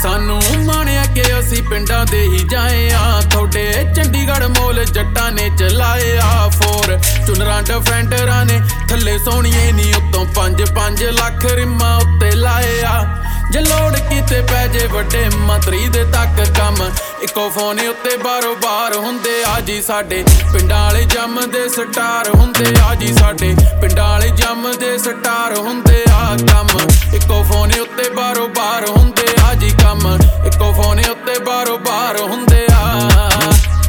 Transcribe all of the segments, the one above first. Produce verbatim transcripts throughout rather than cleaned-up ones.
सानू माणिया के असी पिंडां दे ही जाए आ थोड़े चंडीगढ़ मोल जट्टां ने चलाए आ फोर चुनरां डिफेंडरां ने थल्ले सोहणिए नी उत्तों पंज पंज लाख रिम्मां उत्ते लाए आ जे लोड़ कीते पै जे वड्डे मंत्री दे तक कम इको फोन उत्ते बारो बार हुंदे आ जी साडे पिंडां वाले जम्मदे स्टार हुंदे आ जी साडे पिंडां वाले जम्मदे स्टार हुंदे आ कम इको फोन उत्ते बारो बार हुंदे आ जी कम इको फोन उत्ते बारो बार हुंदे आ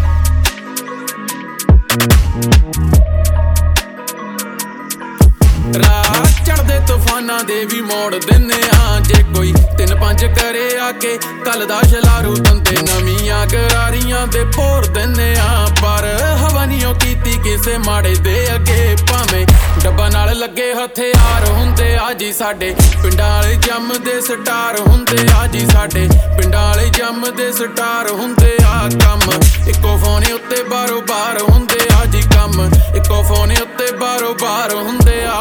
राह चढ़दे तूफाना दे भी मोड़ दिन्ने आ जे कोई तिन पंज करे आके कल दा शलारू तंदे नवीआं गरारियां दे भोर दिन्ने आ पर हवा नीओ कीती किसे माड़े दे अगे भावें डब्बा नाल लगे हथियार हुंदे आ जी साडे पिंडां वाले जम्मदे स्टार हुंदे आ जी साडे पिंडां वाले जम्मदे स्टार हुंदे आ कम इको फोन उत्ते बारो बार हुंदे आ जी कम इको फोन उत्ते बारो बार हुंदे आ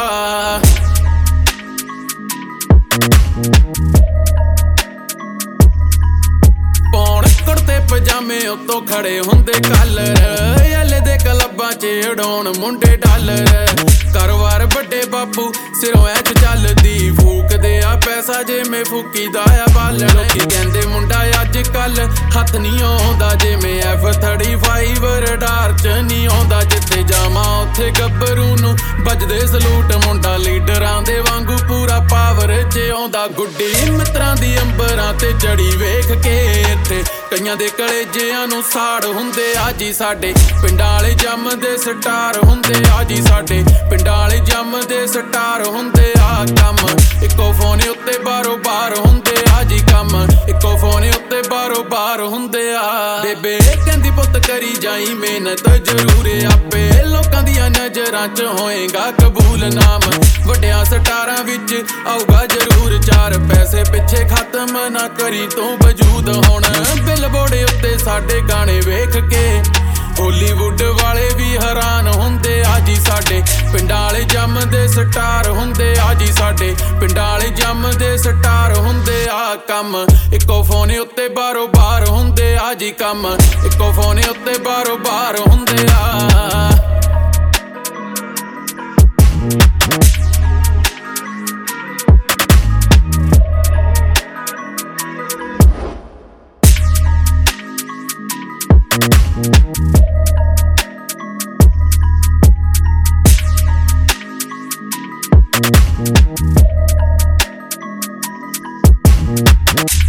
पौण कुर्ते पजामे उत्तों खड़े हुंदे कलर याले दे क्लबां च उड़ाउण मुंडे डालर कारोबार बड्डे बापू सिरों ऐच चलदी फूकदे आ पैसा जे में फूकी दा आ बालन लोकी कहंदे मुंडा अज कल हत्थ नहीं आउंदा जे में एफ थर्टी फाइव रडार च नहीं आउंदा जिथे जावां उत्थे गब्बरू नूं बजदे सलूट मुंडा लीडरां दे वांगू पूरा पावर च आउंदा गुड्डी मित्रां दी अंबरां ते चढ़ी वेख के इत्थे कईयां दे कलेजियां नूं साड़ हुंदे आ जी साडे पिंडां वाले जम्मदे स्टार हुंदे आ जी साडे पिंडां वाले जम्मदे स्टार हुंदे आ कम इको फोन उत्ते बारो बार हुंदे आ जी कम इको फोन उत्ते बारो बार हुंदे आ बेबे कहंदी पुत्त करी जाई मेहनत जरूर आपे लोकां दियां नजरां च होएगा कबूल नाम वड्डियां स्टारां विच आऊगा जरूर चार पैसे पिछे खत्म ना करी तू वजूद हुण बिलबोर्ड उत्ते साडे गाने वेख के हॉलीवुड वाले भी हैरान हुंदे आ जी साडे पिंडां वाले जम्मदे स्टार हुंदे आ जी साडे पिंडां वाले जम्मदे स्टार हुंदे आ कम इको फोन उत्ते बारो बार हुंदे आ जी कम इको फोन उत्ते बारो बार हुंदे आ We'll be right back.